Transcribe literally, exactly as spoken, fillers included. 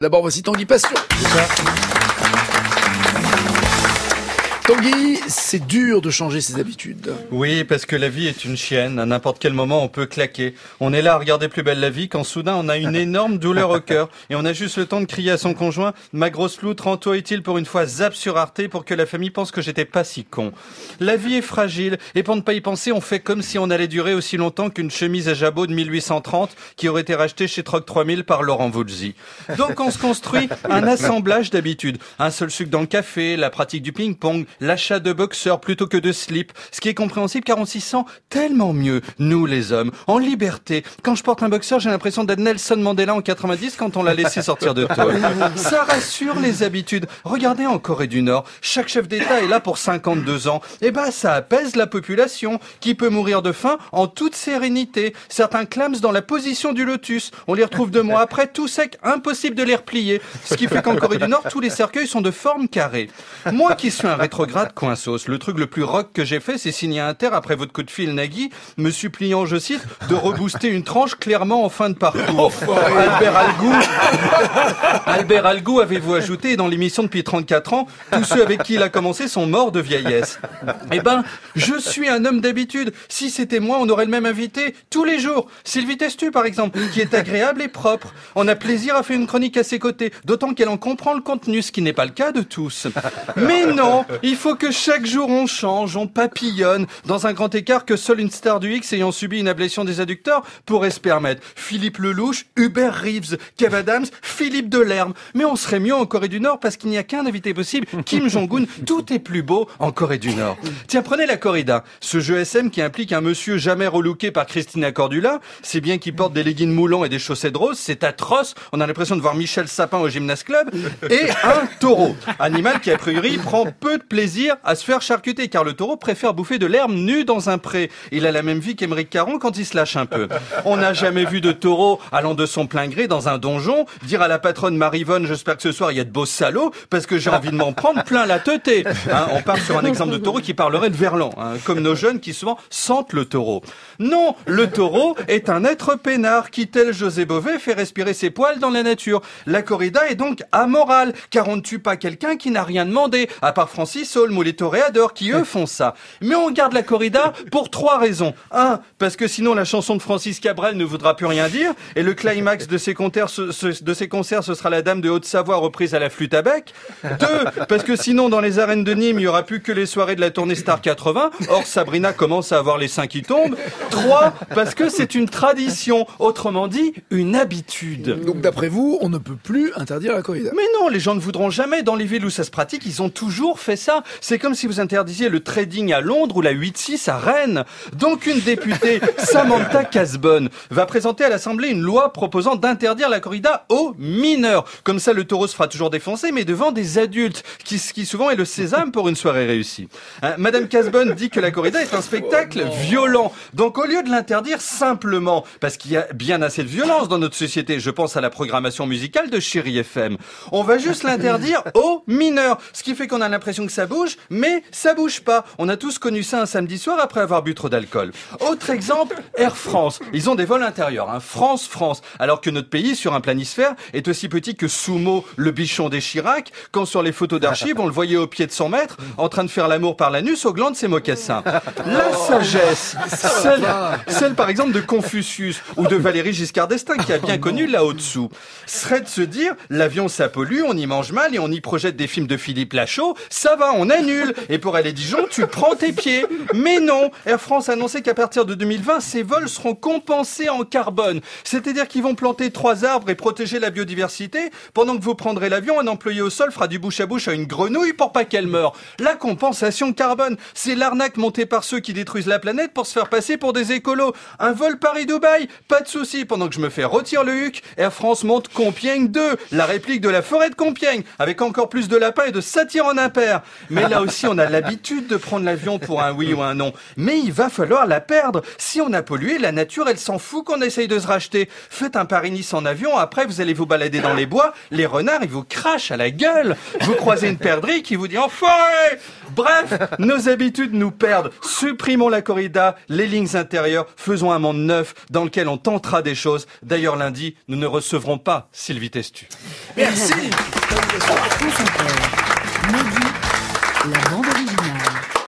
D'abord, voici Tanguy Passion. Tanguy, c'est dur de changer ses habitudes. Oui, parce que la vie est une chienne. À n'importe quel moment, on peut claquer. On est là à regarder Plus belle la vie quand soudain, on a une énorme douleur au cœur. Et on a juste le temps de crier à son conjoint « Ma grosse loutre, Anto est-il pour une fois zap sur Arte pour que la famille pense que j'étais pas si con ?» La vie est fragile. Et pour ne pas y penser, on fait comme si on allait durer aussi longtemps qu'une chemise à jabot de mille huit cent trente qui aurait été rachetée chez Troc trois mille par Laurent Voulzy. Donc on se construit un assemblage d'habitudes. Un seul sucre dans le café, la pratique du ping-pong, l'achat de boxeurs plutôt que de slip, ce qui est compréhensible car on s'y sent tellement mieux, nous les hommes, en liberté. Quand je porte un boxeur, j'ai l'impression d'être Nelson Mandela en quatre-vingt-dix quand on l'a laissé sortir de tôle. Ça rassure les habitudes. Regardez en Corée du Nord, chaque chef d'État est là pour cinquante-deux ans. Et bah ça apaise la population qui peut mourir de faim en toute sérénité. Certains clament dans la position du lotus. On les retrouve deux mois après, tout sec, impossible de les replier. Ce qui fait qu'en Corée du Nord, tous les cercueils sont de forme carrée. Moi qui suis un rétrograde coin sauce, le truc le plus rock que j'ai fait, c'est signer un terre après votre coup de fil Nagui, me suppliant, je cite, de rebooster une tranche clairement en fin de parcours. Albert Algou, Albert Algou, avez-vous ajouté, dans l'émission depuis trente-quatre ans, tous ceux avec qui il a commencé sont morts de vieillesse. Eh ben, je suis un homme d'habitude. Si c'était moi, on aurait le même invité tous les jours. Sylvie Testu, par exemple, qui est agréable et propre. On a plaisir à faire une chronique à ses côtés, d'autant qu'elle en comprend le contenu, ce qui n'est pas le cas de tous. Mais non, il faut que chaque jour on change, on papillonne, dans un grand écart que seule une star du X ayant subi une ablation des adducteurs pourrait se permettre. Philippe Lelouch, Hubert Reeves, Kev Adams, Philippe Delerme. Mais on serait mieux en Corée du Nord parce qu'il n'y a qu'un invité possible, Kim Jong-un. Tout est plus beau en Corée du Nord. Tiens, prenez la corrida, ce jeu S M qui implique un monsieur jamais relooké par Christina Cordula. C'est bien qu'il porte des leggings moulants et des chaussettes roses, c'est atroce. On a l'impression de voir Michel Sapin au Gymnase Club. Et un taureau, animal qui a priori prend peu de plaisir à se faire charcuter, car le taureau préfère bouffer de l'herbe nue dans un pré. Il a la même vie qu'Émeric Caron quand il se lâche un peu. On n'a jamais vu de taureau allant de son plein gré dans un donjon, dire à la patronne Marivonne, j'espère que ce soir il y a de beaux salauds, parce que j'ai envie de m'en prendre plein la teuté. Hein, on part sur un exemple de taureau qui parlerait de Verlan, hein, comme nos jeunes qui souvent sentent le taureau. Non, le taureau est un être peinard qui, tel José Bové, fait respirer ses poils dans la nature. La corrida est donc amorale, car on ne tue pas quelqu'un qui n'a rien demandé, à part Francis Holm ou les toréadors qui, eux, font ça. Mais on garde la corrida pour trois raisons. Un, parce que sinon la chanson de Francis Cabrel ne voudra plus rien dire, et le climax de ses concerts, ce, ce, de ses concerts, ce sera la Dame de Haute-Savoie reprise à la flûte à bec. Deux, parce que sinon dans les arènes de Nîmes, il y aura plus que les soirées de la tournée Star quatre-vingts. Or, Sabrina commence à avoir les seins qui tombent. Trois, parce que c'est une tradition, autrement dit, une habitude. Donc d'après vous, on ne peut plus interdire la corrida. Mais non, les gens ne voudront jamais. Dans les villes où ça se pratique, ils ont toujours fait ça. C'est comme si vous interdisiez le trading à Londres ou la huit six à Rennes. Donc une députée, Samantha Casbonne, va présenter à l'Assemblée une loi proposant d'interdire la corrida aux mineurs. Comme ça, le taureau se fera toujours défoncer, mais devant des adultes, qui, qui souvent est le sésame pour une soirée réussie. Hein, Madame Casbonne dit que la corrida est un spectacle oh violent. Donc au lieu de l'interdire simplement, parce qu'il y a bien assez de violence dans notre société, je pense à la programmation musicale de Chéri F M, on va juste l'interdire aux mineurs. Ce qui fait qu'on a l'impression que ça bouge, mais ça bouge pas. On a tous connu ça un samedi soir après avoir bu trop d'alcool. Autre exemple, Air France. Ils ont des vols intérieurs, hein, France-France. Alors que notre pays, sur un planisphère, est aussi petit que Soumo, le bichon des Chirac, quand sur les photos d'archives, on le voyait au pied de cent mètres, en train de faire l'amour par l'anus au gland de ses mocassins. La sagesse, celle, celle par exemple de Confucius, ou de Valéry Giscard d'Estaing, qui a bien connu Lao Tzu, serait de se dire, l'avion ça pollue, on y mange mal et on y projette des films de Philippe Lachaud, ça va, on annule. Et pour aller à Dijon, tu prends tes pieds. Mais non, Air France a annoncé qu'à partir de deux mille vingt, ces vols seront compensés en carbone. C'est-à-dire qu'ils vont planter trois arbres et protéger la biodiversité, pendant que vous prendrez l'avion, un employé au sol fera du bouche à bouche à une grenouille pour pas qu'elle meure. La compensation carbone, c'est l'arnaque montée par ceux qui détruisent la planète pour se faire passer pour des écolos. Un vol Paris-Dubaï, pas de souci, pendant que je me fais retirer le huc, Air France monte Compiègne deux, la réplique de la forêt de Compiègne, avec encore plus de lapins et de satyres en impair. Mais là aussi, on a l'habitude de prendre l'avion pour un oui ou un non. Mais il va falloir la perdre. Si on a pollué, la nature, elle s'en fout qu'on essaye de se racheter. Faites un Paris-Nice en avion, après vous allez vous balader dans les bois, les renards, ils vous crachent à la gueule. Vous croisez une perdrix qui vous dit « Enfoiré !» Bref, nos habitudes nous perdent. Supprimons la corrida, les lignes intérieures, faisons un monde neuf dans lequel on tentera des choses. D'ailleurs, lundi, nous ne recevrons pas Sylvie Testu. Merci.